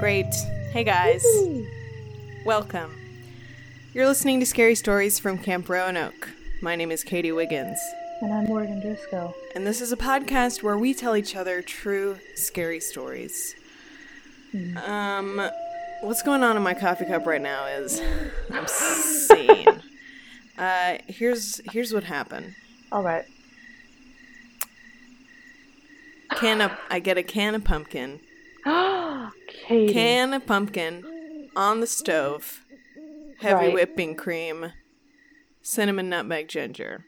Great. Hey guys. Woo-hoo. Welcome. You're listening to Scary Stories from Camp Roanoke. My name is Katie Wiggins. And I'm Morgan Driscoll. And this is a podcast where we tell each other true scary stories. What's going on in my coffee cup right now is insane. Here's what happened. All right. I get a can of pumpkin. Katie. Can of pumpkin on the stove. Heavy Right. whipping cream. Cinnamon, nutmeg, ginger.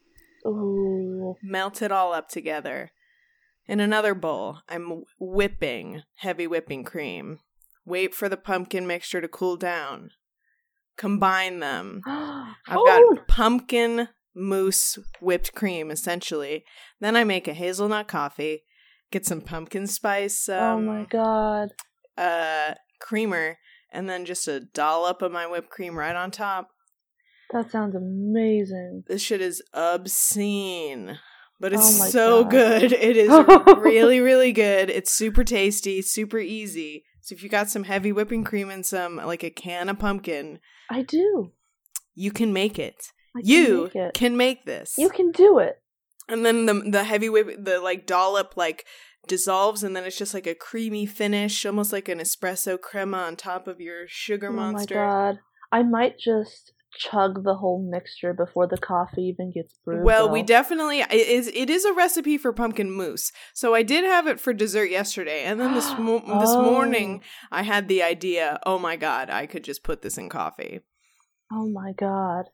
Ooh. Melt it all up together. In another bowl, I'm whipping heavy whipping cream. Wait for the pumpkin mixture to cool down. Combine them. I've got pumpkin mousse whipped cream, essentially. Then I make a hazelnut coffee. Get some pumpkin spice oh my god. creamer. And then just a dollop of my whipped cream right on top. That sounds amazing. This shit is obscene. But it's Oh my so God. good. It is really, really good. It's super tasty, super easy. So if you got some heavy whipping cream and like a can of pumpkin, I do. you can make it. I can You make it. can make this. You can do it. And then the heavy whip, the like dollop like dissolves, and then it's just like a creamy finish, almost like an espresso crema on top of your sugar monster. Oh my god. I might just chug the whole mixture before the coffee even gets brewed. Well, though. we definitely it is a recipe for pumpkin mousse. So I did have it for dessert yesterday, and then this morning I had the idea. Oh my god, I could just put this in coffee. Oh my god.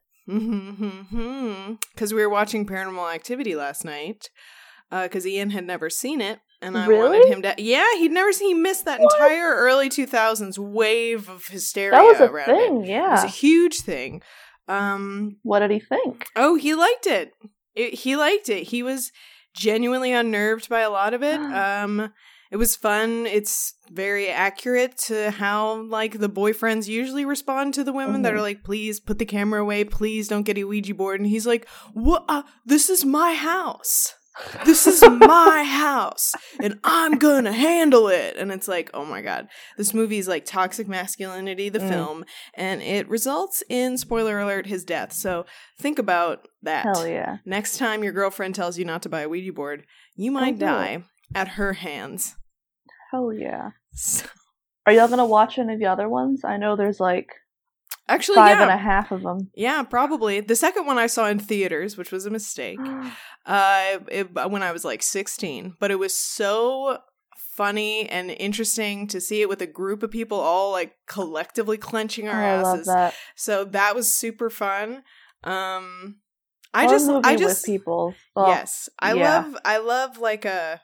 Because we were watching Paranormal Activity last night. Because Ian had never seen it, and I Really? wanted him to. Yeah, he'd never seen. He missed that entire early 2000s wave of hysteria. That was a around thing, It yeah. was a huge thing. What did he think? Oh, he liked it. He liked it. He was genuinely unnerved by a lot of it. It was fun. It's very accurate to how, like, the boyfriends usually respond to the women that are like, please put the camera away. Please don't get a Ouija board. And he's like, what? This is my house. This is my house. And I'm gonna handle it. And it's like, oh my god. This movie is like Toxic Masculinity, the film. And it results in, spoiler alert, his death. So think about that. Hell yeah. Next time your girlfriend tells you not to buy a Ouija board, you might die at her hands. Hell yeah. So, Are y'all gonna watch any of the other ones? I know there's like actually, 5.5 of them. Yeah, probably. The second one I saw in theaters, which was a mistake, when I was like 16. But it was so funny and interesting to see it with a group of people all like collectively clenching our I love asses. that. So that was super fun. I Horror movie just with people. Well, yes, I love like a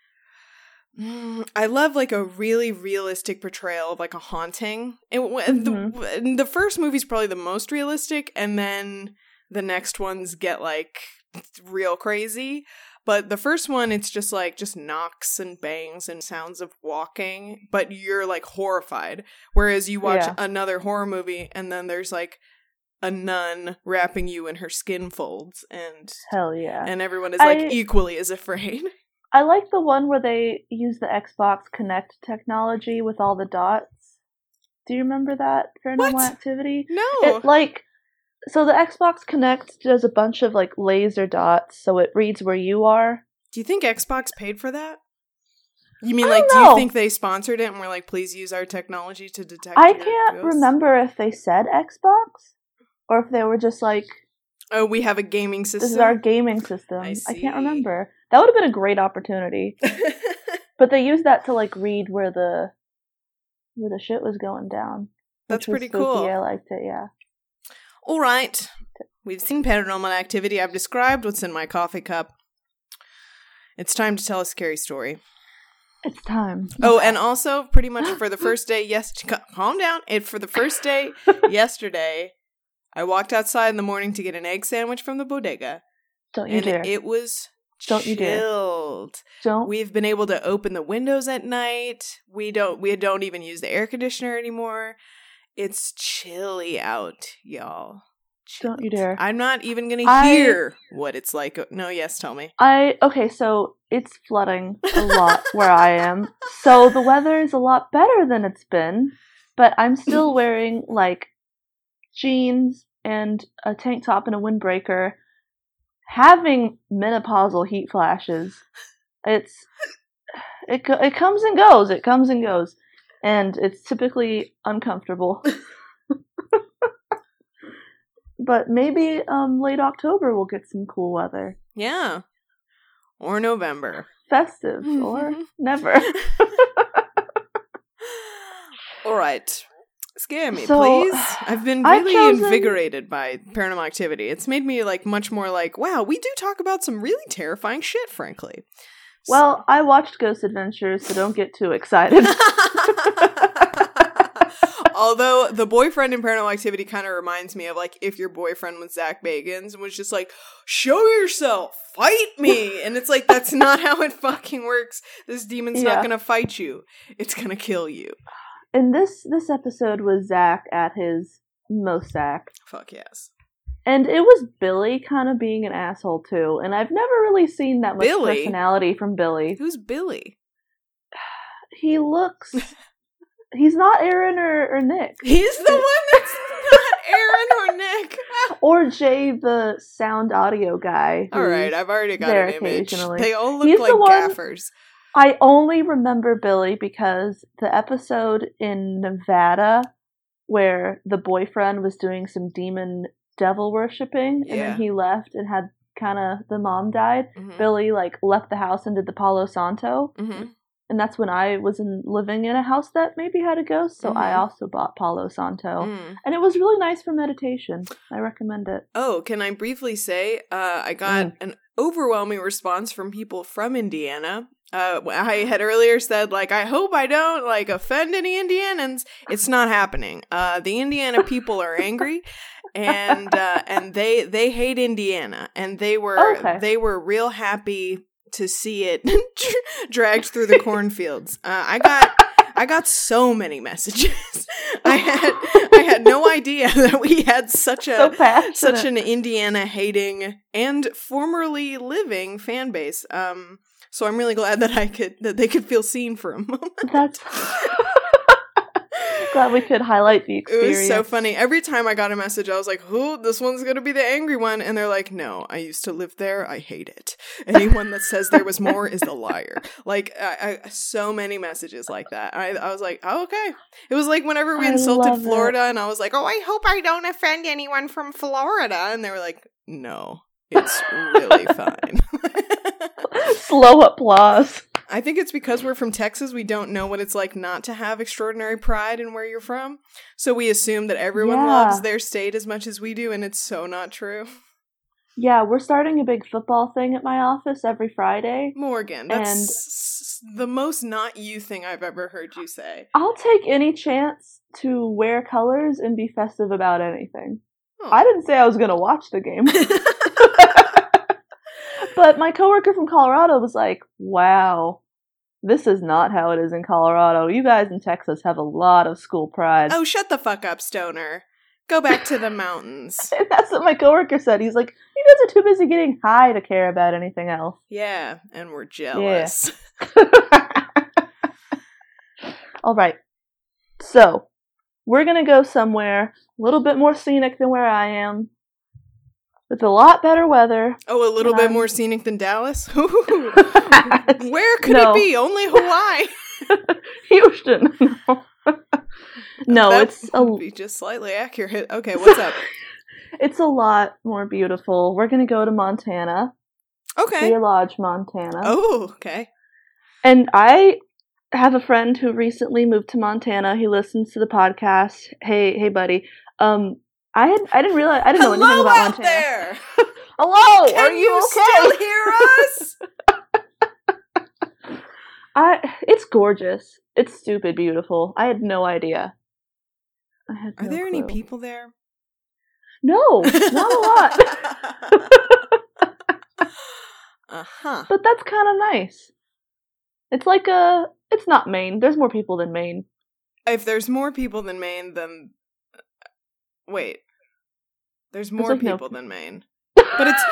really realistic portrayal of like a haunting. And the first movie's probably the most realistic, and then the next ones get like real crazy. But the first one, it's just knocks and bangs and sounds of walking, but you're like horrified. Whereas you watch another horror movie, and then there's like a nun wrapping you in her skin folds, and hell yeah. and everyone is like equally as afraid. I like the one where they use the Xbox Kinect technology with all the dots. Do you remember that Paranormal Activity? No. So the Xbox Kinect does a bunch of like laser dots, so it reads where you are. Do you think Xbox paid for that? You mean I like, don't do know. you think they sponsored it and were like, please use our technology to detect I your can't ghosts? remember if they said Xbox or if they were just like, Oh, we have a gaming system. this is our gaming system. I I see. can't remember. That would have been a great opportunity. But they used that to like read where the shit was going down. That's which was pretty spooky. cool. I liked it, yeah. All right. We've seen Paranormal Activity. I've described what's in my coffee cup. It's time to tell a scary story. It's time. Oh, and also, pretty much for the first day, calm down. For the first day yesterday, I walked outside in the morning to get an egg sandwich from the bodega. Don't you And dare. it was Don't you dare. chilled. Don't. We've been able to open the windows at night. We don't even use the air conditioner anymore. It's chilly out, y'all. Don't you dare. I'm not even going to hear what it's like. No, yes, tell me. Okay, so it's flooding a lot where I am. So the weather is a lot better than it's been, but I'm still wearing, like, jeans and a tank top and a windbreaker, having menopausal heat flashes. It comes and goes. It comes and goes. And it's typically uncomfortable. But maybe late October we'll get some cool weather. Yeah. Or November. Festive. Or never. All right. Scare me, please. I've been really invigorated by Paranormal Activity. It's made me like much more like, wow, we do talk about some really terrifying shit, frankly. Well, I watched Ghost Adventures, so don't get too excited. Although the boyfriend in Paranormal Activity kind of reminds me of like if your boyfriend was Zach Bagans and was just like, show yourself, fight me. And it's like, that's not how it fucking works. This demon's not going to fight you. It's going to kill you. And this episode was Zach at his most Zach. Fuck yes. And it was Billy kind of being an asshole too. And I've never really seen that much personality from Billy. Who's Billy? He looks... He's not Aaron or Nick. He's the one that's not Aaron or Nick. Or Jay, the sound audio guy. All right, I've already got an image. They all look like gaffers. I only remember Billy because the episode in Nevada where the boyfriend was doing some demon devil worshipping and then he left and had kind of the mom died. Mm-hmm. Billy like left the house and did the Palo Santo. Mm-hmm. And that's when I was living in a house that maybe had a ghost, so I also bought Palo Santo. And it was really nice for meditation. I recommend it. Oh, can I briefly say, I got an overwhelming response from people from Indiana. I had earlier said, like, I hope I don't, like, offend any Indianans. It's not happening. The Indiana people are angry. And they hate Indiana. And they were real happy to see it dragged through the cornfields. I got so many messages. I had no idea that we had such an Indiana hating and formerly living fan base. So I'm really glad that they could feel seen for a moment. That's glad we could highlight the experience. It was so funny. Every time I got a message, I was like, "Who? This one's gonna be the angry one." And they're like, "No, I used to live there. I hate it. Anyone that says there was more is a liar." Like, so many messages like that. I was like, "Oh, okay." It was like whenever we insulted Florida, and I was like, "Oh, I hope I don't offend anyone from Florida." And they were like, "No, it's really fine." Slow applause. I think it's because we're from Texas, we don't know what it's like not to have extraordinary pride in where you're from. So we assume that everyone loves their state as much as we do, and it's so not true. Yeah, we're starting a big football thing at my office every Friday. Morgan, that's the most not you thing I've ever heard you say. I'll take any chance to wear colors and be festive about anything. Oh. I didn't say I was going to watch the game. But my coworker from Colorado was like, wow, this is not how it is in Colorado. You guys in Texas have a lot of school pride. Oh, shut the fuck up, Stoner. Go back to the mountains. And that's what my coworker said. He's like, you guys are too busy getting high to care about anything else. Yeah, and we're jealous. Yeah. All right. So, we're going to go somewhere a little bit more scenic than where I am. With a lot better weather. Oh, a little bit more scenic than Dallas? Where could it be? Only Hawaii. Houston. No, that would be just slightly accurate. Okay, what's up? It's a lot more beautiful. We're going to go to Montana. Okay. Cedar Lodge, Montana. Oh, okay. And I have a friend who recently moved to Montana. He listens to the podcast. Hey, buddy. I didn't realize, I didn't know anything about Montana. Hello out there! Hello, Can are you okay? Still hear us? It's gorgeous. It's stupid beautiful. I had no idea. Are there any people there? No, not a lot. Uh-huh. But that's kind of nice. It's like it's not Maine. There's more people than Maine. If there's more people than Maine, then... Wait. There's more people than Maine. But it's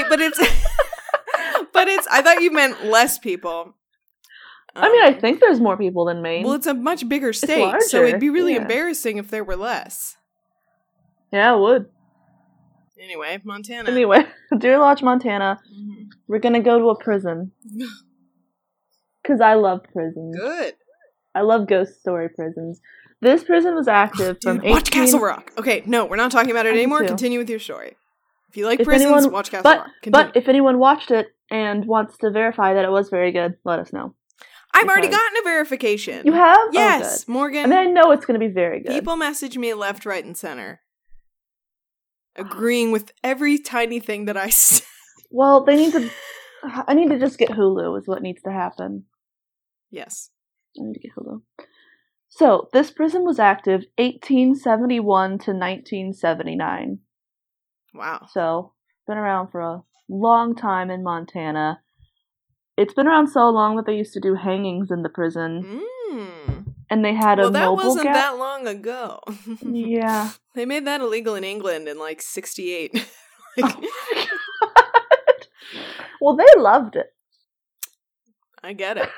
I thought you meant less people. I mean, I think there's more people than Maine. Well, it's a much bigger state, so it'd be really embarrassing if there were less. Yeah, it would. Anyway, Montana. Deer Lodge, Montana. Mm-hmm. We're gonna go to a prison. Because I love prisons. Good. I love ghost story prisons. This prison was active from 18... Watch Castle Rock. Okay, no, we're not talking about it anymore. Continue with your story. If you like prisons, watch Castle Rock. Continue. But if anyone watched it and wants to verify that it was very good, let us know. I've already gotten a verification. You have? Yes, oh, Morgan. I mean, I know it's going to be very good. People message me left, right, and center, agreeing with every tiny thing that I said. Well, I need to just get Hulu is what needs to happen. Yes. I need to get Hulu. So, this prison was active 1871 to 1979. Wow. So, been around for a long time in Montana. It's been around so long that they used to do hangings in the prison. And they had a that wasn't that long ago. Yeah. They made that illegal in England in, 68. Oh my God. Well, they loved it. I get it.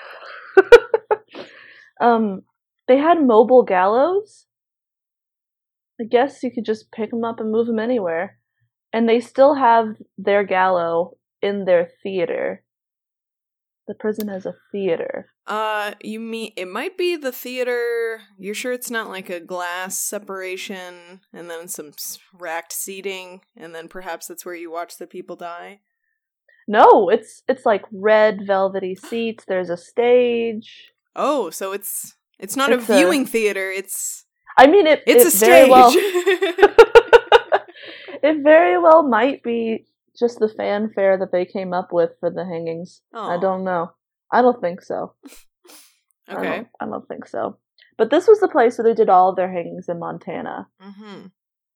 They had mobile gallows. I guess you could just pick them up and move them anywhere. And they still have their gallows in their theater. The prison has a theater. You mean it might be the theater? You're sure it's not like a glass separation and then some racked seating and then perhaps that's where you watch the people die? No, it's like red velvety seats. There's a stage. Oh, so it's not a viewing theater. It's a stage. It very well might be just the fanfare that they came up with for the hangings. Oh. I don't know. I don't think so. Okay. I don't think so. But this was the place where they did all of their hangings in Montana. Mm-hmm.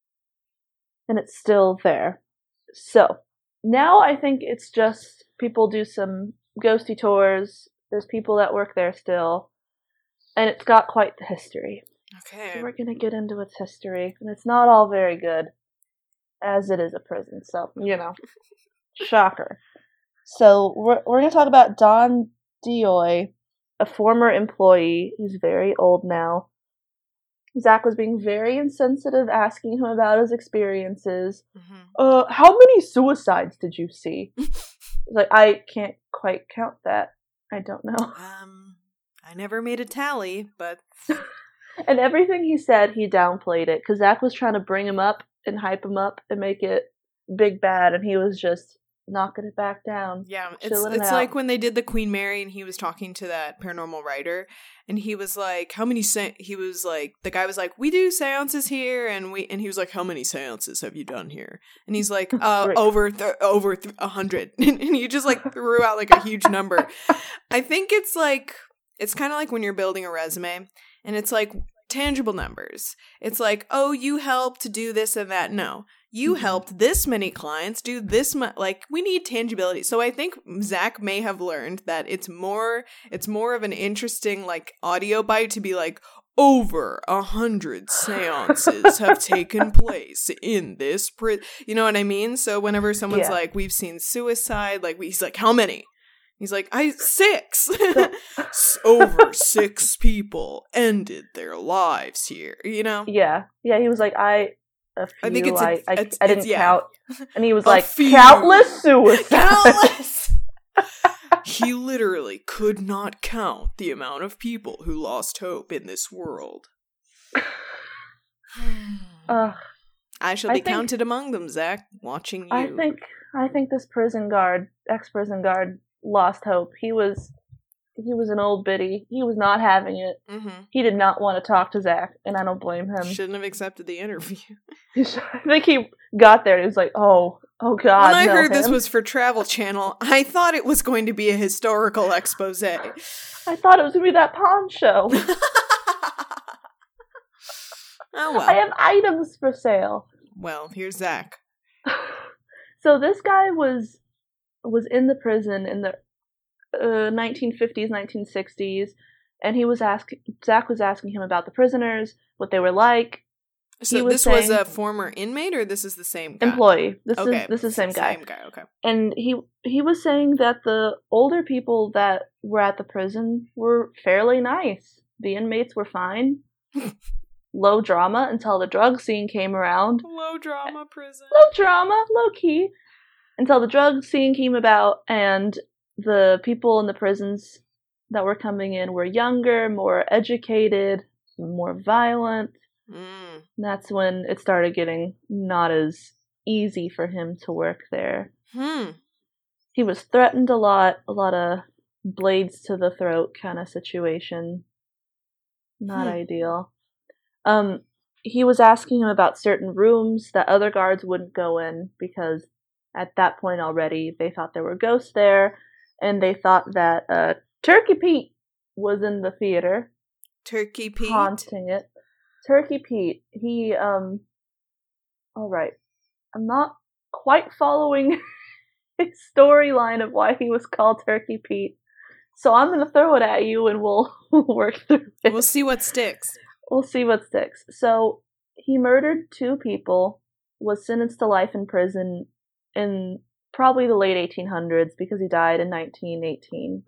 And it's still there. So, now I think it's just people do some ghosty tours. There's people that work there still. And it's got quite the history. Okay. So we're going to get into its history. And it's not all very good. As it is a prison. So, shocker. So, we're going to talk about Don Dioy, a former employee who's very old now. Zach was being very insensitive, asking him about his experiences. Mm-hmm. How many suicides did you see? I can't quite count that. I don't know. I never made a tally, but... And everything he said, he downplayed it, because Zach was trying to bring him up and hype him up and make it big bad, and he was just knocking it back down. Yeah, it's like when they did the Queen Mary and he was talking to that paranormal writer and he was like, the guy was like, we do seances here and he was like, how many seances have you done here? And he's like, over 100. And he just threw out a huge number. I think it's kind of like when you're building a resume and it's tangible numbers. It's oh, you helped do this and that. No, you helped this many clients do this much. We need tangibility. So I think Zach may have learned that it's more of an interesting audio bite to be over 100 seances have taken place in this you know what I mean? So whenever someone's we've seen suicide, he's how many? He's 6. Over 6 people ended their lives here, Yeah. Yeah, he was I think I didn't count. And he was few. Countless suicides. Countless! He literally could not count the amount of people who lost hope in this world. I shall be counted among them, Zach, watching you. I think this ex-prison guard, lost hope. He was an old biddy. He was not having it. Mm-hmm. He did not want to talk to Zach, and I don't blame him. Shouldn't have accepted the interview. I think he got there and he was oh God. When I heard this was for Travel Channel, I thought it was going to be a historical expose. I thought it was going to be that pawn show. Oh well. I have items for sale. Well, here's Zach. So this guy was in the prison in the 1950s, 1960s, and Zach was asking him about the prisoners, what they were like. So this was a former inmate, or this is the same guy? Employee. This is the same guy. Same guy, okay. And he was saying that the older people that were at the prison were fairly nice. The inmates were fine. Low drama until the drug scene came around. Low drama prison. Low drama, low key. Until the drug scene came about, and the people in the prisons that were coming in were younger, more educated, more violent. And that's when it started getting not as easy for him to work there. He was threatened a lot of blades to the throat kind of situation. Not ideal. He was asking him about certain rooms that other guards wouldn't go in because at that point already they thought there were ghosts there, and they thought that Turkey Pete was in the theater. Turkey Pete? Haunting it. Turkey Pete, he, alright. I'm not quite following his storyline of why he was called Turkey Pete, so I'm gonna throw it at you and we'll work through it. We'll see what sticks. We'll see what sticks. So, he murdered 2 people, was sentenced to life in prison in probably the late 1800s because he died in 1918.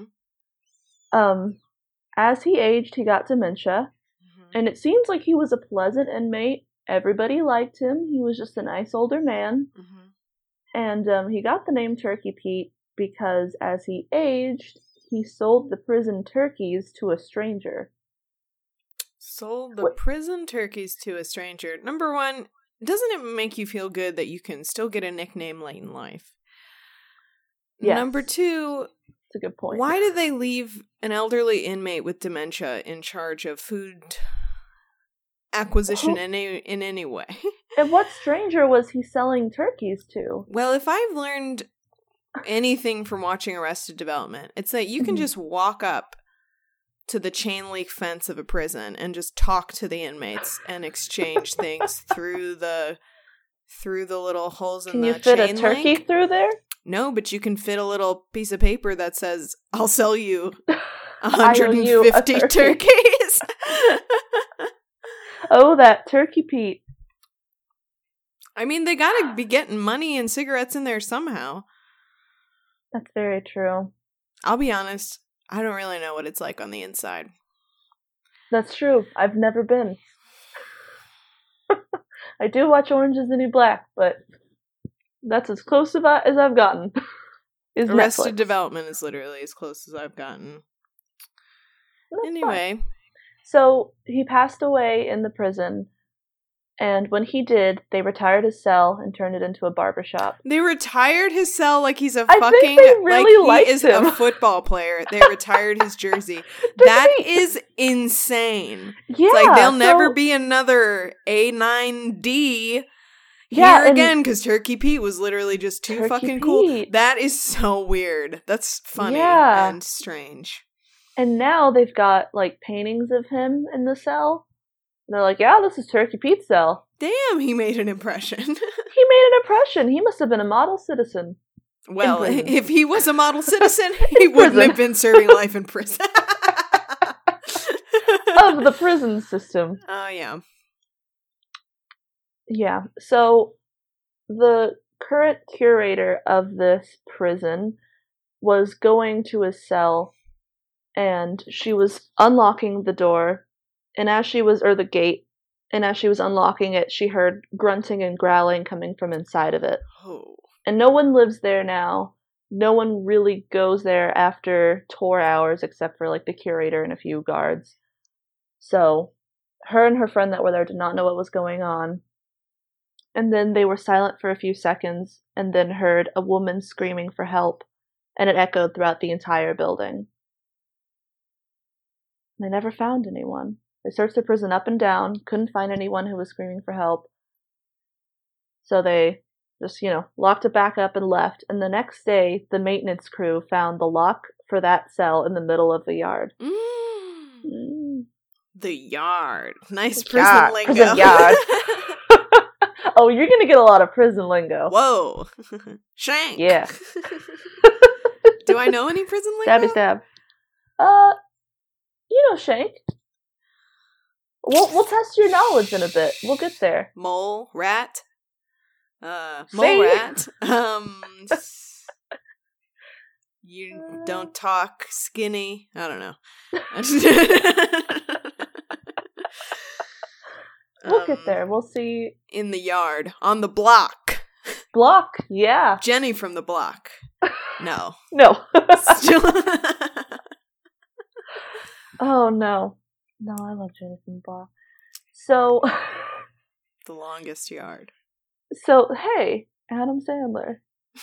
As he aged, he got dementia. And it seems like he was a pleasant inmate. Everybody liked him. He was just a nice older man. And he got the name Turkey Pete because as he aged, he sold the prison turkeys to a stranger. Sold the prison turkeys to a stranger. Number one, doesn't it make you feel good that you can still get a nickname late in life? Yes. Number two, that's a good point. Why did they leave an elderly inmate with dementia in charge of food acquisition in any way? And what stranger was he selling turkeys to? Well, if I've learned anything from watching Arrested Development, it's that you can just walk up to the chain link fence of a prison and just talk to the inmates and exchange things through the little holes in the chain link. Can you fit a turkey through there? No, but you can fit a little piece of paper that says, "I'll sell you 150 turkeys." Oh, that Turkey Pete. I mean, they gotta be getting money and cigarettes in there somehow. That's very true. I'll be honest, I don't really know what it's like on the inside. That's true. I've never been. I do watch Orange is the New Black, but that's as close as I've gotten. Arrested Development is literally as close as I've gotten. Anyway. So, he passed away in the prison, and when he did, they retired his cell and turned it into a barbershop. They retired his cell like he's a I fucking... think they really like he is him. A football player. They retired his jersey. That is insane. Yeah. It's like, there'll never be another A9D here again, because Turkey Pete was literally just too fucking cool. That is so weird. That's funny and strange. And now they've got, like, paintings of him in the cell. They're like, yeah, this is Turkey Pete's cell. Damn, he made an impression. He made an imprestion. He must have been a model citizen. Well, if he was a model citizen, he wouldn't have been serving life in prison. Of the prison system. Oh, yeah. Yeah, so the current curator of this prison was going to his cell, and she was unlocking the door, and as she was unlocking it, she heard grunting and growling coming from inside of it. Oh. And no one lives there now. No one really goes there after tour hours, except for, like, the curator and a few guards. So, her and her friend that were there did not know what was going on. And then they were silent for a few seconds, and then heard a woman screaming for help, and it echoed throughout the entire building. They never found anyone. They searched the prison up and down, couldn't find anyone who was screaming for help. So they just, locked it back up and left, and the next day, the maintenance crew found the lock for that cell in the middle of the yard. The yard. Nice prison lingo. Prison yard. Oh, you're gonna get a lot of prison lingo. Whoa. Shank. Yeah. Do I know any prison lingo? Stabby stab. Shank. We'll test your knowledge in a bit. We'll get there. Mole, rat. Mole See? rat. You don't talk, skinny. I don't know. We'll get there. We'll see. In the yard. On the block. Block, yeah. Jenny from the block. No. No. Still. Oh, no. No, I love Jenny from the block. So. The longest yard. So, hey, Adam Sandler.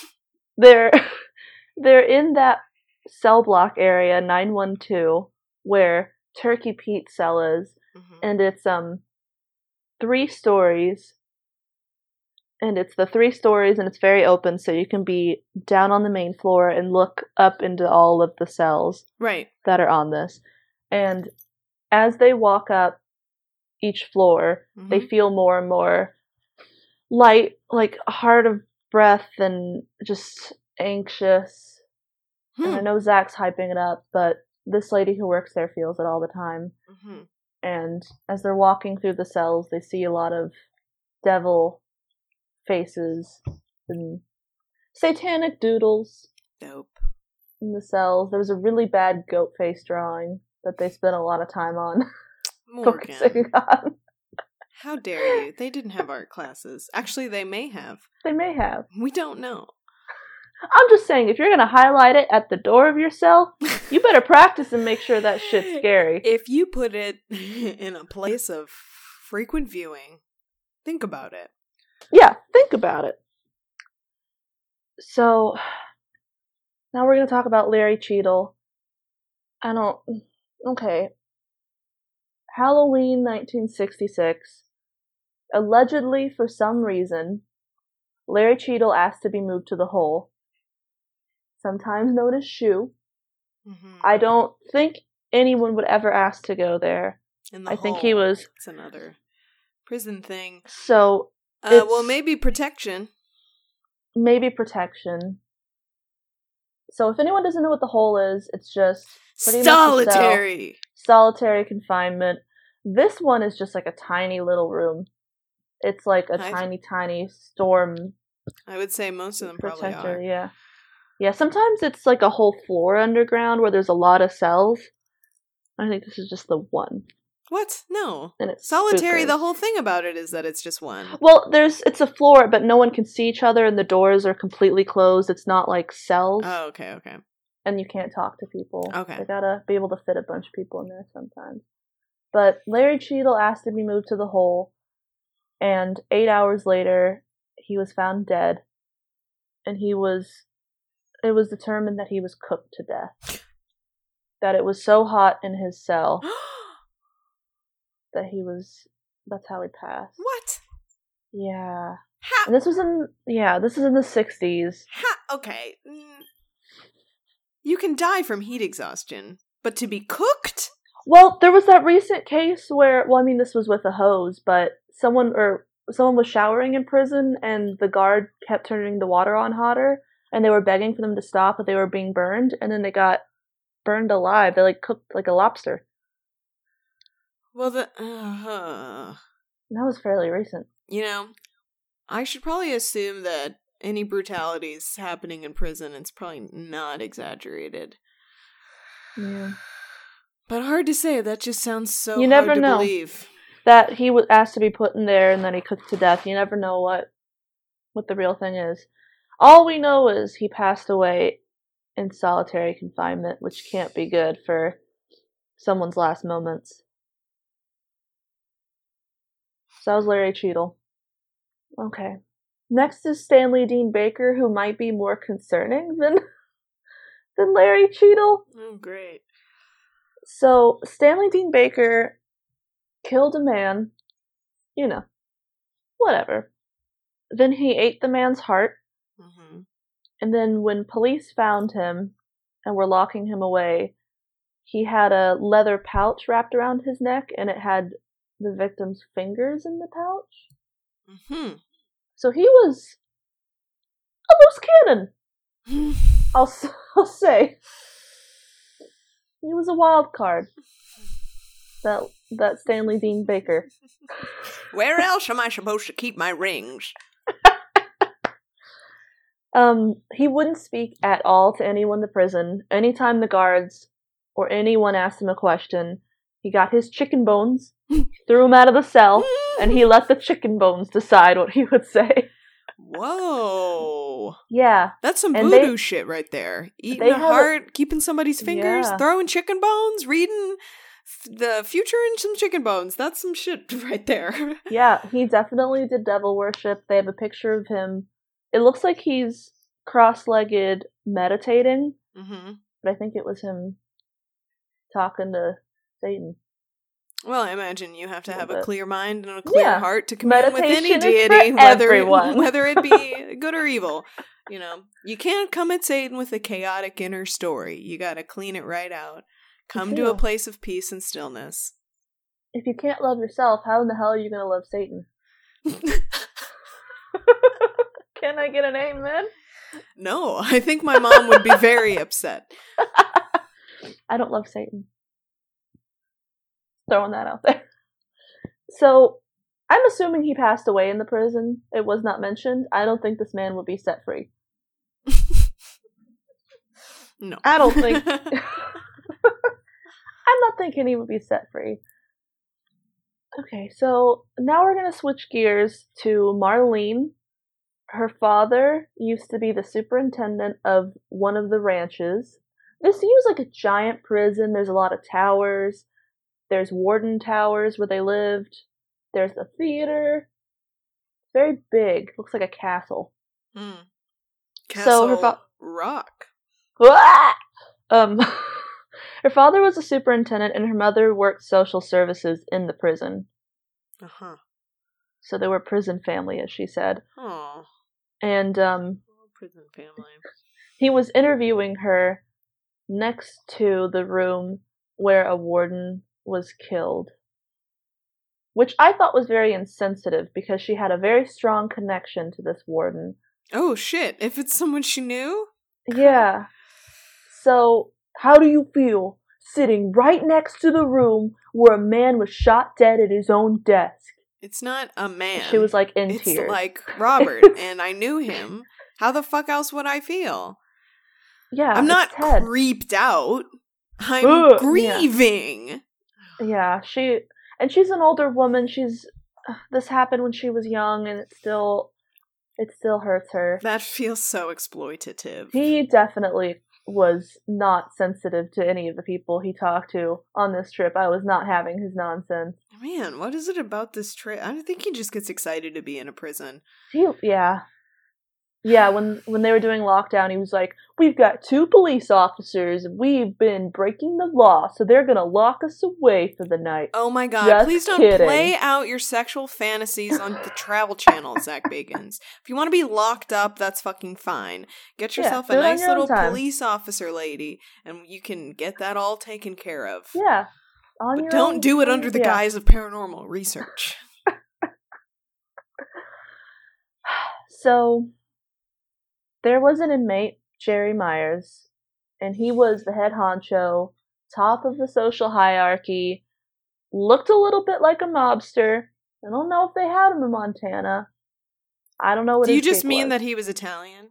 They're in that cell block area, 912, where Turkey Pete's cell is, and it's 3 stories, and it's the 3 stories, and it's very open, so you can be down on the main floor and look up into all of the cells that are on this. And as they walk up each floor, they feel more and more light, like hard of breath and just anxious. And I know Zach's hyping it up, but this lady who works there feels it all the time. And as they're walking through the cells, they see a lot of devil faces and satanic doodles. Dope. In the cells. There was a really bad goat face drawing that they spent a lot of time on. Focusing on. How dare you? They didn't have art classes. Actually, they may have. They may have. We don't know. I'm just saying, if you're going to highlight it at the door of your cell, you better practice and make sure that shit's scary. If you put it in a place of frequent viewing, think about it. Yeah, think about it. So, now we're going to talk about Larry Cheadle. Okay. Halloween 1966. Allegedly, for some reason, Larry Cheadle asked to be moved to the hole, sometimes known as Shoe. I don't think anyone would ever ask to go there. I think he was... It's another prison thing. So, well, maybe protection. Maybe protection. So if anyone doesn't know what the hole is, it's just... Solitary! Solitary confinement. This one is just like a tiny little room. It's like a tiny storm. I would say most of them probably are. Yeah. Yeah, sometimes it's like a whole floor underground where there's a lot of cells. I think this is just the one. What? No. And it's solitary, spookers. The whole thing about it is that it's just one. Well, it's a floor, but no one can see each other and the doors are completely closed. It's not like cells. Oh, okay. And you can't talk to people. Okay. They gotta be able to fit a bunch of people in there sometimes. But Larry Cheadle asked to be moved to the hole, and 8 hours later, he was found dead. And it was determined that he was cooked to death. That it was so hot in his cell that that's how he passed. What? Yeah. How? And this is in the 60s. Okay. You can die from heat exhaustion, but to be cooked? Well, there was that recent case where, this was with a hose, but someone was showering in prison and the guard kept turning the water on hotter and they were begging for them to stop, but they were being burned and then they got burned alive. They cooked like a lobster. Well, that was fairly recent. I should probably assume that any brutalities happening in prison, it's probably not exaggerated. Yeah. But hard to say. That just sounds so you hard never to know. believe. That he was asked to be put in there and then he cooked to death. You never know what the real thing is. All we know is he passed away in solitary confinement, which can't be good for someone's last moments. So that was Larry Cheadle. Okay. Next is Stanley Dean Baker, who might be more concerning than Larry Cheadle. Oh, great. So, Stanley Dean Baker killed a man, whatever. Then he ate the man's heart. And then when police found him and were locking him away, he had a leather pouch wrapped around his neck and it had the victim's fingers in the pouch. So he was a loose cannon. I'll say. He was a wild card. that Stanley Dean Baker. Where else am I supposed to keep my rings? He wouldn't speak at all to anyone in the prison. Anytime the guards or anyone asked him a question, he got his chicken bones, threw him out of the cell, and he let the chicken bones decide what he would say. Whoa. Yeah. That's some voodoo shit right there. Eating a heart, keeping somebody's fingers, throwing chicken bones, reading the future in some chicken bones. That's some shit right there. Yeah, he definitely did devil worship. They have a picture of him. It looks like he's cross-legged meditating, but I think it was him talking to Satan. Well, I imagine you have to have a clear mind and a clear heart to commune with any Meditation deity, whether it be good or evil. You know, you can't come at Satan with a chaotic inner story. You gotta clean it right out. Come to a place of peace and stillness. If you can't love yourself, how in the hell are you gonna love Satan? Can I get an amen? No, I think my mom would be very upset. I don't love Satan. Throwing that out there. So, I'm assuming he passed away in the prison. It was not mentioned. I don't think this man would be set free. No. I don't think... I'm not thinking he would be set free. Okay, so now we're going to switch gears to Marlene. Her father used to be the superintendent of one of the ranches. This seems like a giant prison. There's a lot of towers. There's warden towers where they lived. There's a theater. Very big. Looks like a castle. Castle Rock. Her father was a superintendent and her mother worked social services in the prison. So they were prison family, as she said. Oh. And prison family. He was interviewing her next to the room where a warden was killed, which I thought was very insensitive because she had a very strong connection to this warden. Oh shit, if it's someone she knew? Yeah. So, how do you feel sitting right next to the room where a man was shot dead at his own desk? It's not a man. She was like in tears. It's like Robert, and I knew him. How the fuck else would I feel? Yeah, I'm not creeped out. I'm grieving. Yeah, she's an older woman. This happened when she was young, and it still hurts her. That feels so exploitative. He definitely was not sensitive to any of the people he talked to on this trip. I was not having his nonsense. Man, what is it about this trip? I think he just gets excited to be in a prison. Yeah, when they were doing lockdown, he was like, we've got 2 police officers, and we've been breaking the law, so they're gonna lock us away for the night. Oh my god, please don't play out your sexual fantasies on the Travel Channel, Zach Bagans. If you want to be locked up, that's fucking fine. Get yourself a nice little police officer lady, and you can get that all taken care of. Yeah. But don't do it under the guise of paranormal research. So... there was an inmate, Jerry Myers, and he was the head honcho, top of the social hierarchy, looked a little bit like a mobster. I don't know if they had him in Montana. I don't know what his Do you just mean that he was Italian?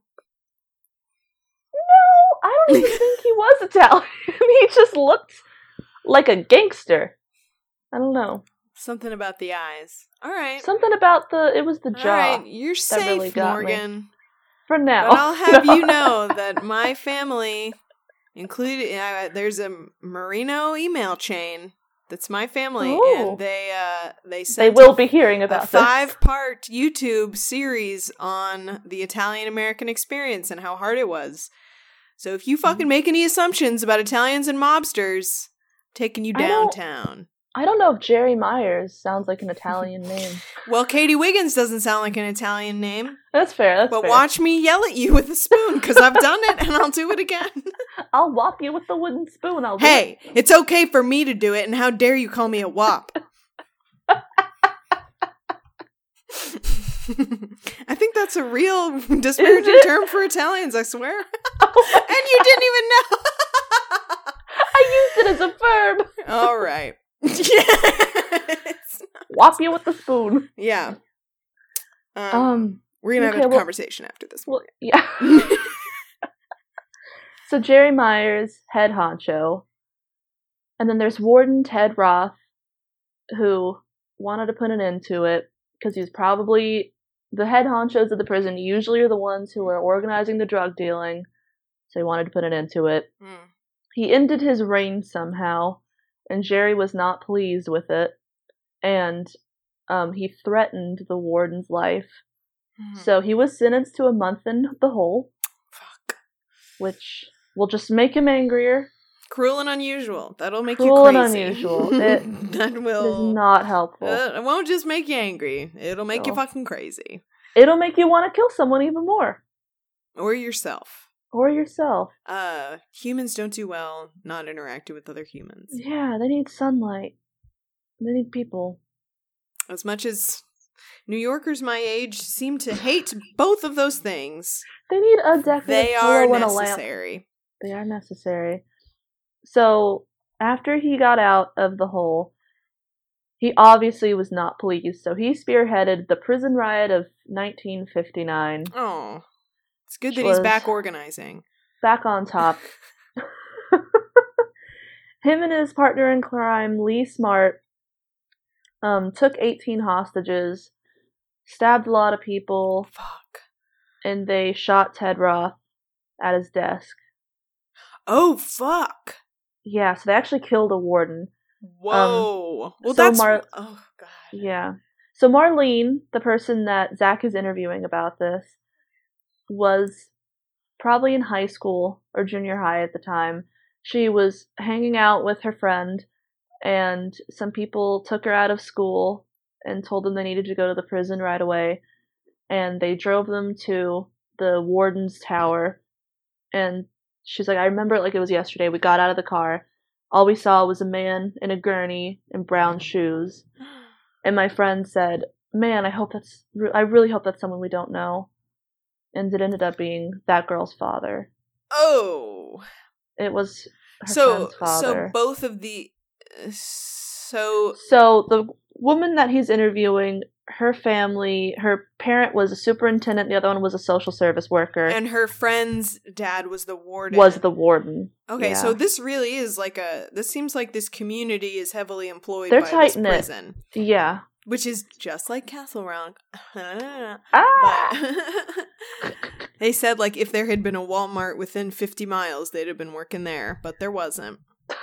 No, I don't even think he was Italian. He just looked like a gangster. I don't know. Something about the eyes. All right. Something about it was the jaw. All right, you're safe, really Morgan. Me. For now. But I'll have you know that my family, included, there's a Marino email chain that's my family, and they sent they will be hearing about a 5-part YouTube series on the Italian-American experience and how hard it was. So if you fucking make any assumptions about Italians and mobsters, taking you downtown. I don't know if Jerry Myers sounds like an Italian name. Well, Katie Wiggins doesn't sound like an Italian name. That's fair, But watch me yell at you with a spoon, because I've done it, and I'll do it again. I'll whop you with the wooden spoon. Hey, it's okay for me to do it, and how dare you call me a whop? I think that's a real disparaging term for Italians, I swear. And you didn't even know. I used it as a verb. All right. Whop you with the spoon. Yeah. We're gonna have a conversation after this one. Yeah. So Jerry Myers, head honcho. And then there's Warden Ted Roth, who wanted to put an end to it, because he's probably... The head honchos of the prison usually are the ones who are organizing the drug dealing, so he wanted to put an end to it. He ended his reign somehow, and Jerry was not pleased with it, and he threatened the warden's life. So he was sentenced to a month in the hole. Fuck. Which will just make him angrier. Cruel and unusual. That'll make you crazy. Cruel and unusual. That is not helpful. It won't just make you angry. It'll make you fucking crazy. It'll make you want to kill someone even more. Or yourself. Humans don't do well not interacting with other humans. Yeah, they need sunlight. They need people. As much as New Yorkers my age seem to hate both of those things, they need a decorative They are necessary. They are necessary. So, after he got out of the hole, he obviously was not pleased, so he spearheaded the prison riot of 1959. Oh, it's good that he's back organizing. Back on top. Him and his partner in crime, Lee Smart, took 18 hostages, stabbed a lot of people. Fuck. And they shot Ted Roth at his desk. Oh, fuck. Yeah, so they actually killed a warden. Whoa. Well, so that's... oh, God. Yeah. So Marlene, the person that Zach is interviewing about this, was probably in high school or junior high at the time. She was hanging out with her friend, and some people took her out of school and told them they needed to go to the prison right away. And they drove them to the warden's tower. And she's like, I remember it like it was yesterday. We got out of the car. All we saw was a man in a gurney and brown shoes. And my friend said, man, I really hope that's someone we don't know. And it ended up being that girl's father. Oh. It was her friend's father. So both of the... So the woman that he's interviewing, her family, her parent was a superintendent, the other one was a social service worker. And her friend's dad was the warden. Okay, yeah. So this really is this seems like this community is heavily employed by this prison. Yeah. Which is just like Castle Rock. They said, if there had been a Walmart within 50 miles, they'd have been working there, but there wasn't.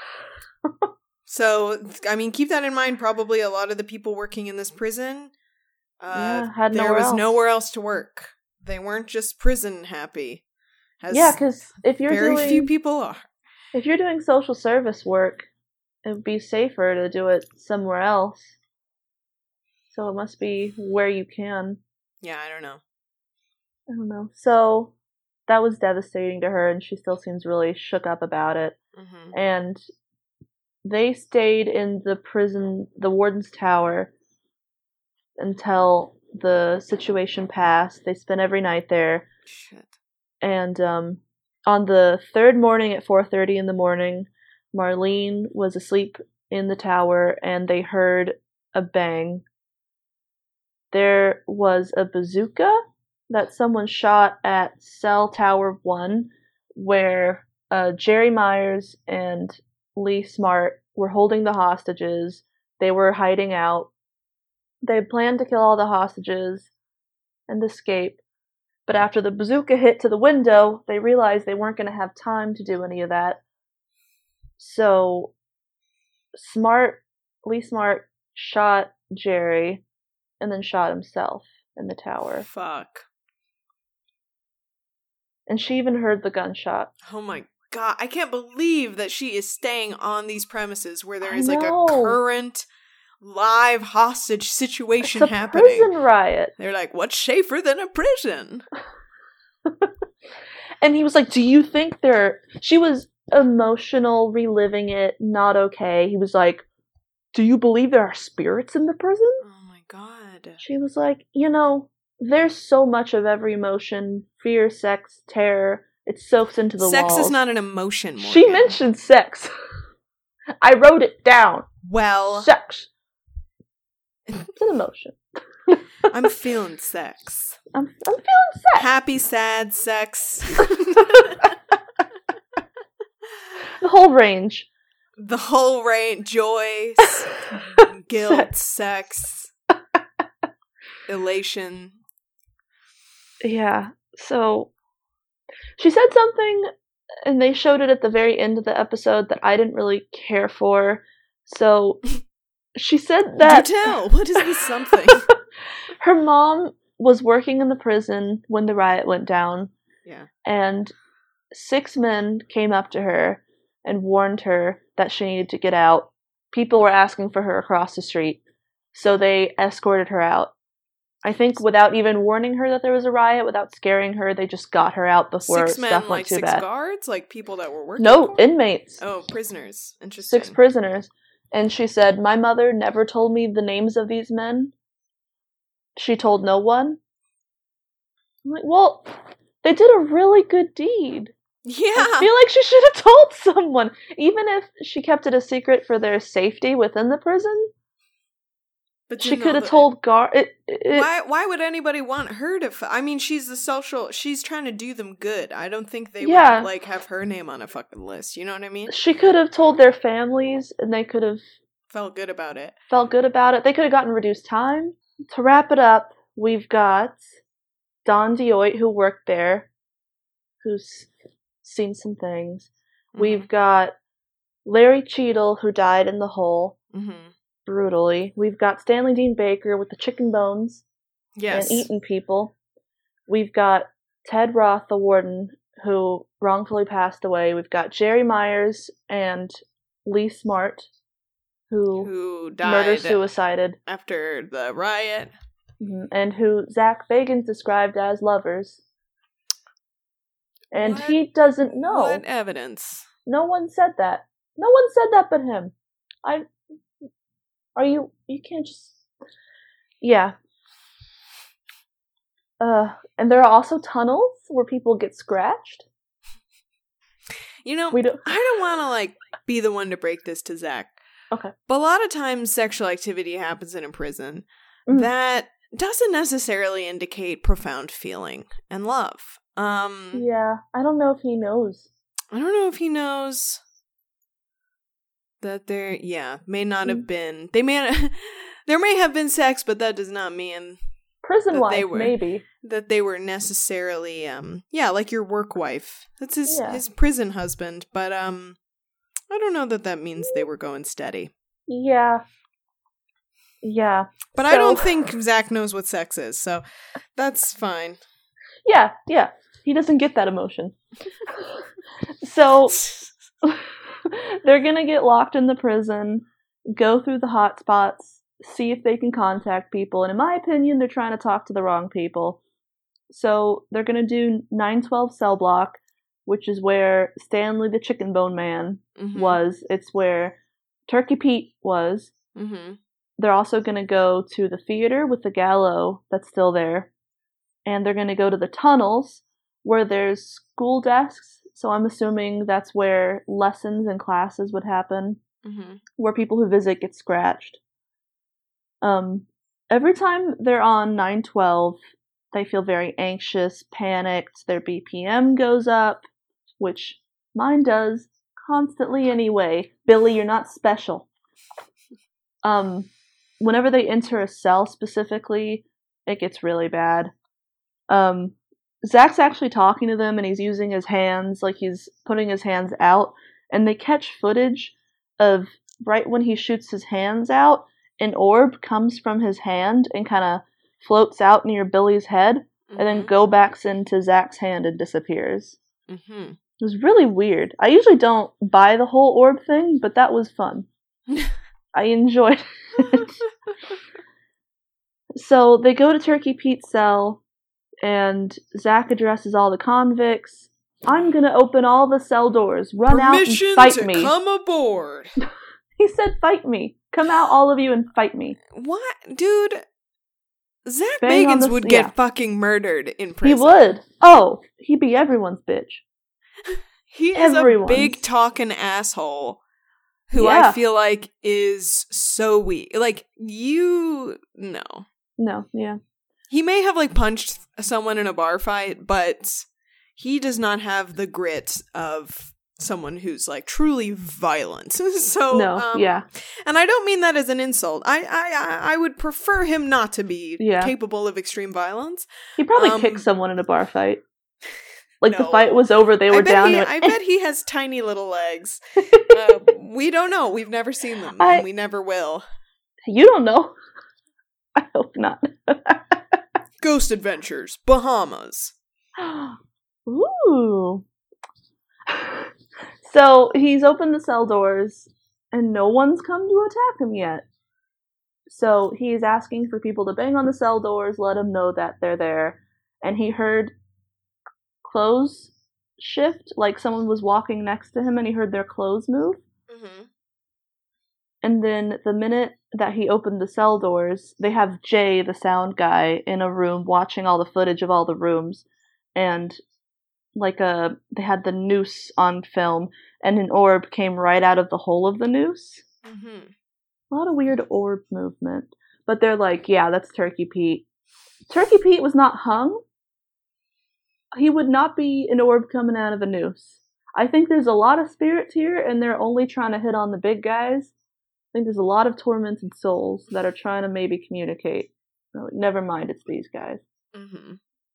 So, I mean, keep that in mind. Probably a lot of the people working in this prison, there was nowhere else to work. They weren't just prison happy. Because if you're very few people are. If you're doing social service work, it would be safer to do it somewhere else. So it must be where you can. Yeah, I don't know. So that was devastating to her, and she still seems really shook up about it. Mm-hmm. And they stayed in the warden's tower, until the situation passed. They spent every night there. Shit. And on the third morning at 4:30 in the morning, Marlene was asleep in the tower, and they heard a bang. There was a bazooka that someone shot at Cell Tower 1, where Jerry Myers and Lee Smart were holding the hostages. They were hiding out. They planned to kill all the hostages and escape. But after the bazooka hit to the window, they realized they weren't going to have time to do any of that. So Lee Smart shot Jerry and then shot himself in the tower. Fuck. And she even heard the gunshot. Oh my God. I can't believe that she is staying on these premises where there is a current live hostage situation happening. It's a prison riot. They're like, what's safer than a prison? And he was like, do you think she was emotional, reliving it, not okay. He was like, do you believe there are spirits in the prison? Oh my God. She was like, there's so much of every emotion, fear, sex, terror. It soaks into the walls. Sex is not an emotion, Morgan. She mentioned sex. I wrote it down. Well, sex. It's an emotion. I'm feeling sex. I'm feeling sex. Happy, sad sex. The whole range. The whole range. Joy, guilt, sex, elation. Yeah. So she said something, and they showed it at the very end of the episode that I didn't really care for. So she said that... Do tell. What is this something? Her mom was working in the prison when the riot went down. Yeah. And 6 men came up to her and warned her that she needed to get out. People were asking for her across the street. So they escorted her out. I think without even warning her that there was a riot, without scaring her, they just got her out before 6 men, stuff went like too 6 bad. guards? Like people that were working No, for? inmates. Oh, prisoners. Interesting. 6 prisoners. And she said, my mother never told me the names of these men. She told no one. I'm like, well, they did a really good deed. Yeah. I feel like she should have told someone. Even if she kept it a secret for their safety within the prison. But she could have told Why would anybody want her to... I mean, she's trying to do them good. I don't think they would, like, have her name on a fucking list. You know what I mean? She could have told their families, and they could have... Felt good about it. They could have gotten reduced time. To wrap it up, we've got Don Dioit, who worked there, who's seen some things. Mm-hmm. We've got Larry Cheadle, who died in the hole. Mm-hmm. Brutally. We've got Stanley Dean Baker with the chicken bones. Yes. And eating people. We've got Ted Roth, the warden, who wrongfully passed away. We've got Jerry Myers and Lee Smart, who died murder-suicided after the riot. Mm-hmm. And who Zach Bagans described as lovers. And he doesn't know. What evidence? No one said that. No one said that but him. You can't just... Yeah. And there are also tunnels where people get scratched. You know, I don't want to, like, be the one to break this to Zach. Okay. But a lot of times sexual activity happens in a prison that doesn't necessarily indicate profound feeling and love. Yeah, I don't know if he knows. I don't know if he knows... that there, may not have been. There may have been sex, but that does not mean prison wife. Maybe that they were necessarily, like your work wife. That's his prison husband. But I don't know that means they were going steady. Yeah. But I don't think Zach knows what sex is, so that's fine. Yeah. He doesn't get that emotion. So. They're gonna get locked in the prison, go through the hot spots, see if they can contact people, and in my opinion, they're trying to talk to the wrong people. So they're gonna do 912 Cell Block, which is where Stanley the Chicken Bone Man was. It's where Turkey Pete was. Mm-hmm. They're also gonna go to the theater with the gallows that's still there. And they're gonna go to the tunnels, where there's school desks. So I'm assuming that's where lessons and classes would happen, where people who visit get scratched. Every time they're on 912, they feel very anxious, panicked, their BPM goes up, which mine does constantly anyway. Billy, you're not special. Whenever they enter a cell specifically, it gets really bad. Zach's actually talking to them, and he's using his hands, like he's putting his hands out, and they catch footage of right when he shoots his hands out, an orb comes from his hand and kind of floats out near Billy's head, and then go back into Zach's hand and disappears. Mm-hmm. It was really weird. I usually don't buy the whole orb thing, but that was fun. I enjoyed it. So they go to Turkey Pete's cell, and Zach addresses all the convicts. I'm gonna open all the cell doors. Run out and fight me. Permission to come aboard. He said, fight me. Come out, all of you, and fight me. What? Dude, Zach Bagans would get fucking murdered in prison. He would. Oh, he'd be everyone's bitch. He is a big talking asshole. who I feel like is so weak. Like, no. No, yeah. He may have, like, punched someone in a bar fight, but he does not have the grit of someone who's, like, truly violent. So, no, yeah. And I don't mean that as an insult. I would prefer him not to be capable of extreme violence. He probably kicked someone in a bar fight. Like, the fight was over, they were down. I bet he has tiny little legs. We don't know. We've never seen them, and we never will. You don't know. I hope not. Ghost Adventures, Bahamas. Ooh. So, he's opened the cell doors, and no one's come to attack him yet. So, he's asking for people to bang on the cell doors, let him know that they're there. And he heard clothes shift, like someone was walking next to him and he heard their clothes move. Mm-hmm. And then the minute that he opened the cell doors, they have Jay, the sound guy, in a room watching all the footage of all the rooms. And they had the noose on film, and an orb came right out of the hole of the noose. Mm-hmm. A lot of weird orb movement. But they're like, yeah, that's Turkey Pete. Turkey Pete was not hung. He would not be an orb coming out of a noose. I think there's a lot of spirits here, and they're only trying to hit on the big guys. I think there's a lot of tormented souls that are trying to maybe communicate. Oh, never mind, it's these guys. Mm-hmm.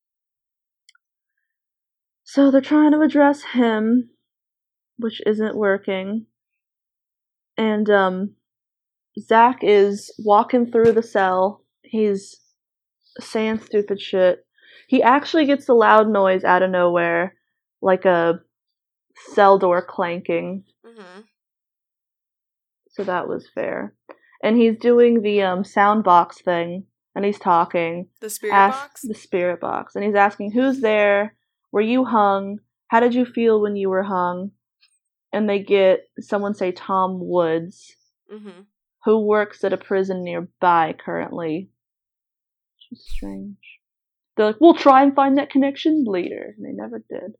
So they're trying to address him, which isn't working. And Zach is walking through the cell. He's saying stupid shit. He actually gets a loud noise out of nowhere, like a cell door clanking. Mm-hmm. So that was fair. And he's doing the sound box thing, and he's talking. The spirit box? The spirit box. And he's asking, who's there? Were you hung? How did you feel when you were hung? And they get someone say Tom Woods, mm-hmm. who works at a prison nearby currently. Which is strange. They're like, we'll try and find that connection later. And they never did.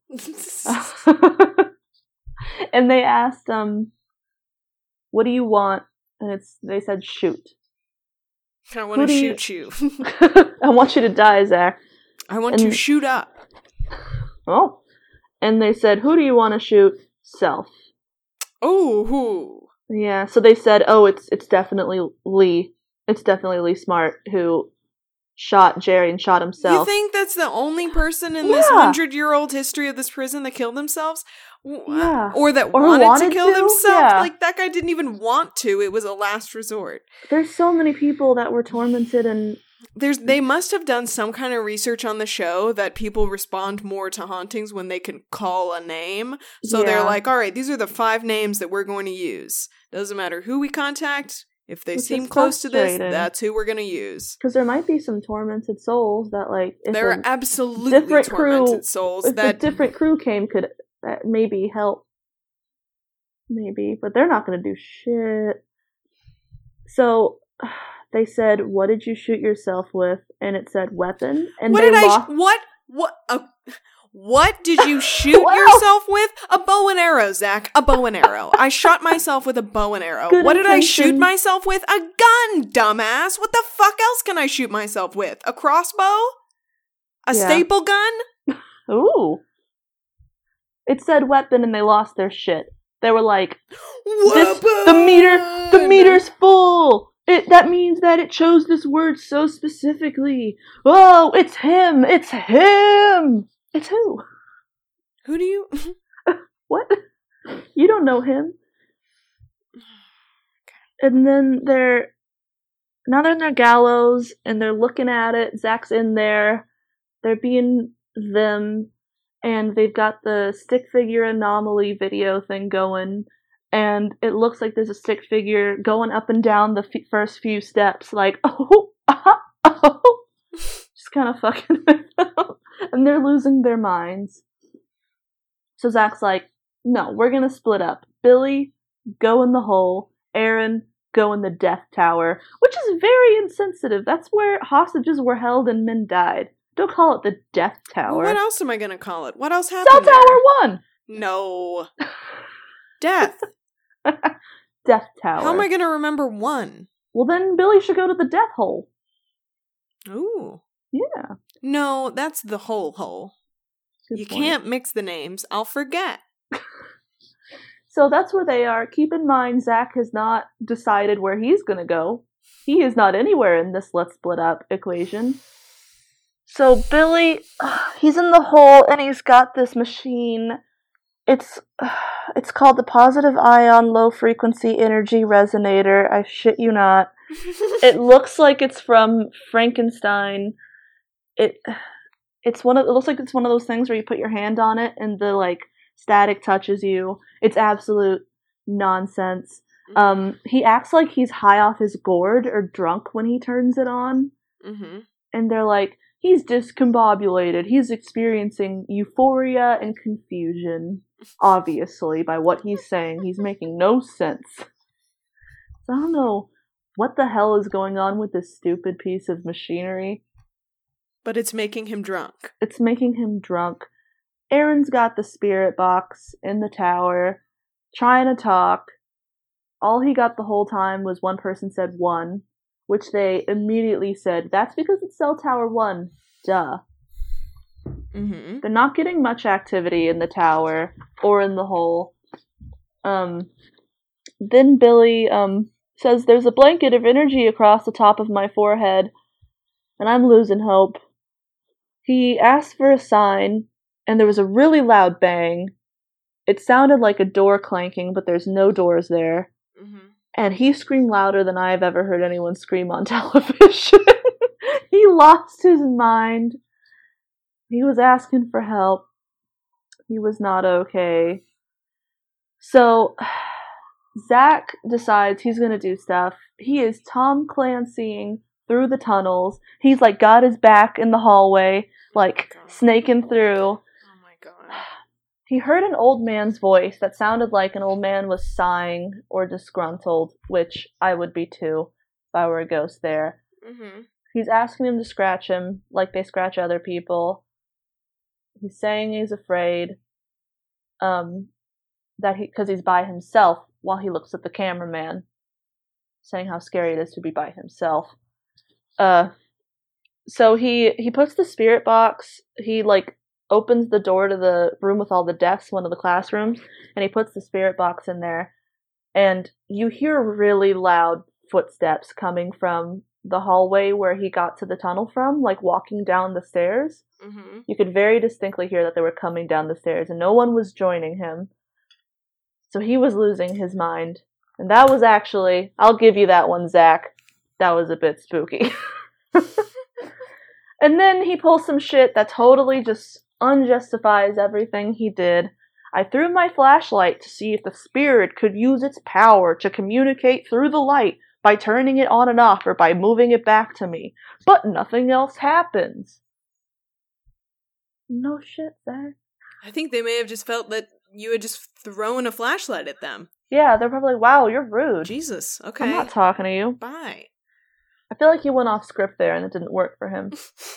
And they asked, what do you want? And they said, shoot. I want to shoot you. I want you to die, Zach. I want to shoot up. Oh. And they said, who do you want to shoot? Self. Oh, who? Yeah, so they said, oh, it's definitely Lee. It's definitely Lee Smart who shot Jerry and shot himself. You think that's the only person in this 100-year-old history of this prison that killed themselves? Yeah. Or that wanted to kill themselves? Yeah. Like, that guy didn't even want to. It was a last resort. There's so many people that were tormented and... They must have done some kind of research on the show that people respond more to hauntings when they can call a name. So they're like, all right, these are the 5 names that we're going to use. Doesn't matter who we contact. If they seem close to this, that's who we're going to use. Because there might be some tormented souls that, like... There are absolutely tormented souls that... If a different crew came, could maybe help. Maybe. But they're not going to do shit. So... They said, what did you shoot yourself with? And it said weapon. And what did you shoot yourself with? A bow and arrow, Zach. A bow and arrow. I shot myself with a bow and arrow. What did I shoot myself with? A gun, dumbass. What the fuck else can I shoot myself with? A crossbow? A staple gun? Ooh. It said weapon and they lost their shit. They were like, the meter's full. That means that it chose this word so specifically. Oh, it's him! It's him! It's who? Who do you... What? You don't know him. And then they're in their gallows, and they're looking at it. Zach's in there. They're being them, and they've got the stick figure anomaly video thing going. And it looks like there's a stick figure going up and down the first few steps, like, just kind of fucking with them. And they're losing their minds. So Zach's like, no, we're gonna split up. Billy, go in the hole. Aaron, go in the death tower. Which is very insensitive. That's where hostages were held and men died. Don't call it the death tower. What else am I gonna call it? What else happened Cell Tower 1! No. Death. Death Tower. How am I going to remember one? Well, then Billy should go to the Death Hole. Ooh. Yeah. No, that's the hole. Good you point. Can't mix the names. I'll forget. So that's where they are. Keep in mind, Zach has not decided where he's going to go. He is not anywhere in this let's split up equation. So Billy, he's in the hole and he's got this machine. It's called the Positive Ion Low Frequency Energy Resonator. I shit you not. It looks like it's from Frankenstein. It looks like it's one of those things where you put your hand on it and the like static touches you. It's absolute nonsense. He acts like he's high off his gourd or drunk when he turns it on. Mm-hmm. And they're like, he's discombobulated. He's experiencing euphoria and confusion. Obviously, by what he's saying, he's making no sense. So I don't know what the hell is going on with this stupid piece of machinery. But it's making him drunk. It's making him drunk. Aaron's got the spirit box in the tower, trying to talk. All he got the whole time was one person said 1, which they immediately said, that's because it's Cell Tower 1. Duh. Mm-hmm. They're not getting much activity in the tower or in the hole. Then Billy says, there's a blanket of energy across the top of my forehead, and I'm losing hope. He asked for a sign, and there was a really loud bang. It sounded like a door clanking, but there's no doors there. Mm-hmm. And he screamed louder than I've ever heard anyone scream on television. He lost his mind. He was asking for help. He was not okay. So, Zach decides he's gonna do stuff. He is Tom Clancying through the tunnels. He's like got his back in the hallway, like snaking through. Oh my god. He heard an old man's voice that sounded like an old man was sighing or disgruntled, which I would be too if I were a ghost there. Mm-hmm. He's asking him to scratch him like they scratch other people. He's saying he's afraid, because he's by himself while he looks at the cameraman, saying how scary it is to be by himself. So he puts the spirit box. He like opens the door to the room with all the desks, one of the classrooms, and he puts the spirit box in there. And you hear really loud footsteps coming from the hallway where he got to the tunnel from, like walking down the stairs. Mm-hmm. You could very distinctly hear that they were coming down the stairs, and no one was joining him. So he was losing his mind. And that was actually, I'll give you that one, Zach. That was a bit spooky. And then he pulls some shit that totally just unjustifies everything he did. I threw my flashlight to see if the spirit could use its power to communicate through the light by turning it on and off or by moving it back to me. But nothing else happens. No shit, Zach. I think they may have just felt that you had just thrown a flashlight at them. Yeah, they're probably like, wow, you're rude. Jesus, okay. I'm not talking to you. Bye. I feel like he went off script there and it didn't work for him.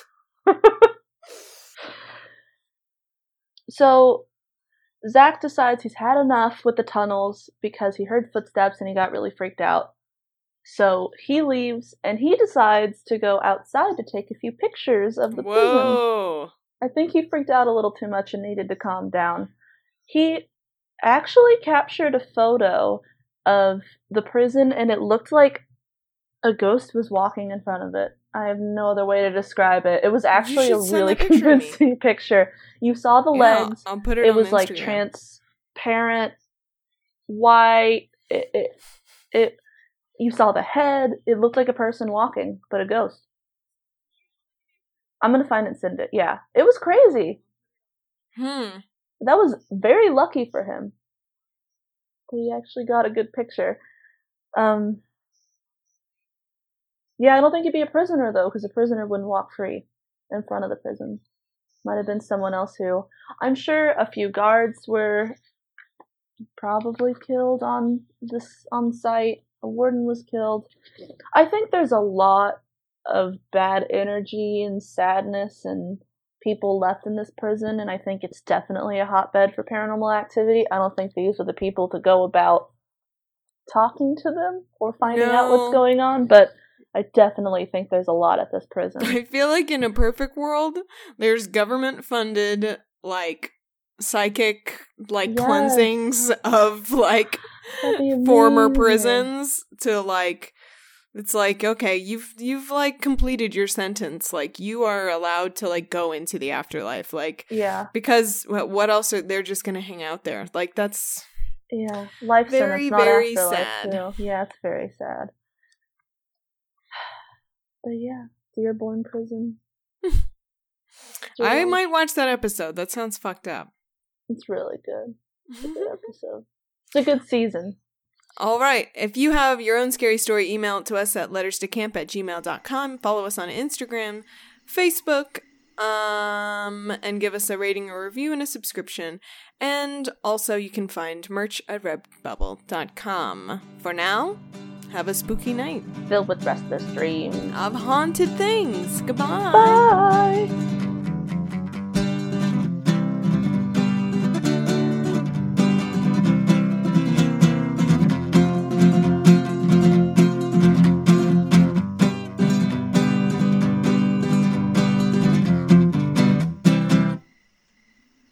So, Zach decides he's had enough with the tunnels because he heard footsteps and he got really freaked out. So, he leaves and he decides to go outside to take a few pictures of the prison. I think he freaked out a little too much and needed to calm down. He actually captured a photo of the prison and it looked like a ghost was walking in front of it. I have no other way to describe it. It was actually a really convincing picture. You saw the legs. I'll put it it on was Instagram. Like transparent, white. You saw the head. It looked like a person walking, but a ghost. I'm gonna find it and send it. Yeah, it was crazy. That was very lucky for him. He actually got a good picture. Yeah, I don't think he'd be a prisoner, though, because a prisoner wouldn't walk free in front of the prison. Might have been someone else who... I'm sure a few guards were probably killed on site. A warden was killed. I think there's a lot of bad energy and sadness and people left in this prison, and I think it's definitely a hotbed for paranormal activity. I don't think these are the people to go about talking to them or finding out what's going on, but I definitely think there's a lot at this prison. I feel like in a perfect world, there's government-funded, like, psychic, like, cleansings of, like, former prisons to, like, it's like, okay, you've like completed your sentence. Like, you are allowed to, like, go into the afterlife. Like, because what else they're just gonna hang out there? Like, that's life very, very sad. Too. Yeah, it's very sad. But yeah, Dearborn Prison. I might watch that episode. That sounds fucked up. It's really good. It's a good episode. It's a good season. All right. If you have your own scary story, email it to us at letterstocamp@gmail.com. Follow us on Instagram, Facebook, and give us a rating or review and a subscription. And also you can find merch at redbubble.com. For now, have a spooky night. Filled with restless dreams. Of haunted things. Goodbye. Bye.